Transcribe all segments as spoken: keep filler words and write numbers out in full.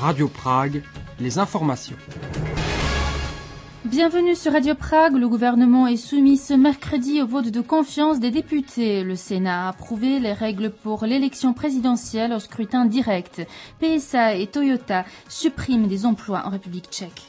Radio Prague, les informations. Bienvenue sur Radio Prague. Le gouvernement est soumis ce mercredi au vote de confiance des députés. Le Sénat a approuvé les règles pour l'élection présidentielle au scrutin direct. P S A et Toyota suppriment des emplois en République tchèque.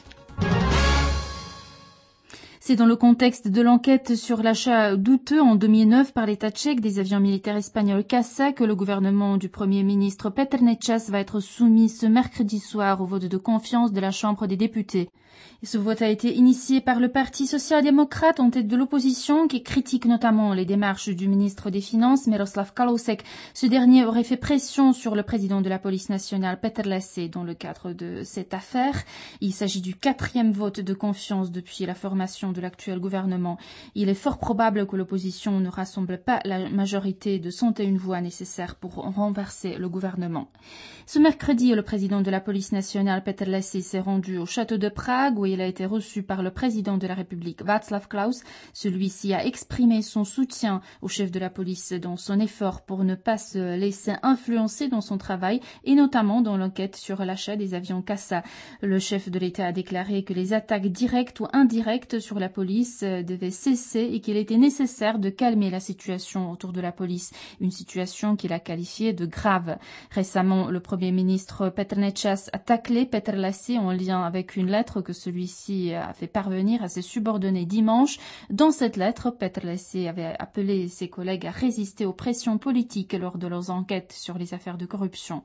C'est dans le contexte de l'enquête sur l'achat douteux en deux mille neuf par l'État tchèque des avions militaires espagnols CASA que le gouvernement du Premier ministre Petr Nečas va être soumis ce mercredi soir au vote de confiance de la Chambre des députés. Et ce vote a été initié par le Parti social-démocrate en tête de l'opposition qui critique notamment les démarches du ministre des Finances, Miroslav Kalousek. Ce dernier aurait fait pression sur le président de la police nationale, Petr Lessé, dans le cadre de cette affaire. Il s'agit du quatrième vote de confiance depuis la formation de l'actuel gouvernement. Il est fort probable que l'opposition ne rassemble pas la majorité de cent et une voix nécessaires pour renverser le gouvernement. Ce mercredi, le président de la police nationale, Petr Lessé, s'est rendu au château de Prague où il a été reçu par le président de la République, Václav Klaus. Celui-ci a exprimé son soutien au chef de la police dans son effort pour ne pas se laisser influencer dans son travail et notamment dans l'enquête sur l'achat des avions CASA. Le chef de l'État a déclaré que les attaques directes ou indirectes sur la police devaient cesser et qu'il était nécessaire de calmer la situation autour de la police, une situation qu'il a qualifiée de grave. Récemment, le Premier ministre Petr Nečas a taclé Petr Lessé en lien avec une lettre que celui-ci a fait parvenir à ses subordonnés dimanche. Dans cette lettre, Petr Lessé avait appelé ses collègues à résister aux pressions politiques lors de leurs enquêtes sur les affaires de corruption.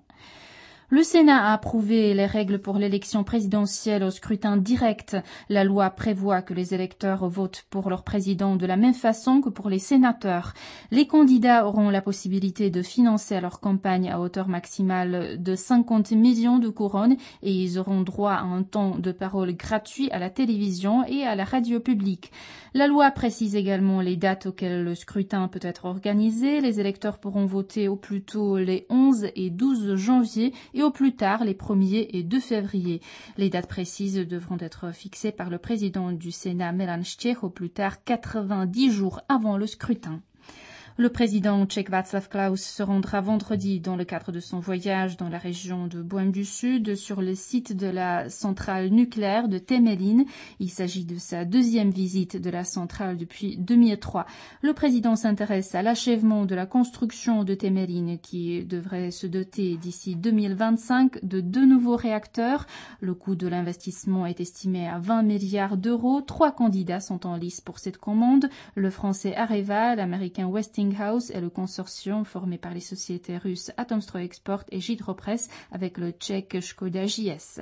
Le Sénat a approuvé les règles pour l'élection présidentielle au scrutin direct. La loi prévoit que les électeurs votent pour leur président de la même façon que pour les sénateurs. Les candidats auront la possibilité de financer leur campagne à hauteur maximale de cinquante millions de couronnes et ils auront droit à un temps de parole gratuit à la télévision et à la radio publique. La loi précise également les dates auxquelles le scrutin peut être organisé. Les électeurs pourront voter au plus tôt les onze et douze janvier et au plus tard les premier et deux février. Les dates précises devront être fixées par le président du Sénat, Milan Štěch, au plus tard quatre-vingt-dix jours avant le scrutin. Le président tchèque Václav Klaus se rendra vendredi dans le cadre de son voyage dans la région de Bohême du Sud sur le site de la centrale nucléaire de Temelín. Il s'agit de sa deuxième visite de la centrale depuis deux mille trois. Le président s'intéresse à l'achèvement de la construction de Temelín qui devrait se doter d'ici deux mille vingt-cinq de deux nouveaux réacteurs. Le coût de l'investissement est estimé à vingt milliards d'euros. Trois candidats sont en lice pour cette commande. Le français Areva, l'américain Westinghouse et le consortium formé par les sociétés russes Atomstroyexport et Gidropress avec le tchèque Škoda J S.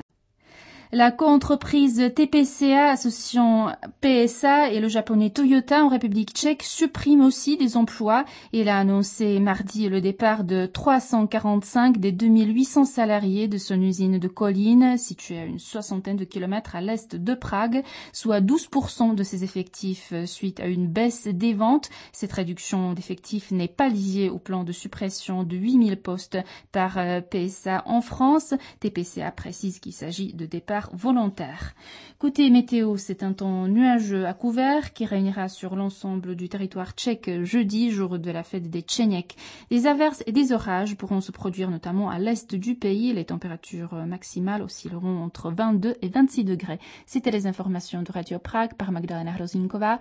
La coentreprise T P C A associant P S A et le japonais Toyota en République tchèque supprime aussi des emplois. Il a annoncé mardi le départ de trois cent quarante-cinq des deux mille huit cents salariés de son usine de Kolín, située à une soixantaine de kilomètres à l'est de Prague, soit douze pour cent de ses effectifs suite à une baisse des ventes. Cette réduction d'effectifs n'est pas liée au plan de suppression de huit mille postes par P S A en France. T P C A précise qu'il s'agit de départ volontaire. Côté météo, c'est un temps nuageux à couvert qui régnera sur l'ensemble du territoire tchèque jeudi, jour de la fête des Tchénieks. Des averses et des orages pourront se produire notamment à l'est du pays. Les températures maximales oscilleront entre vingt-deux et vingt-six degrés. C'était les informations de Radio Prague par Magdalena Hrozinková.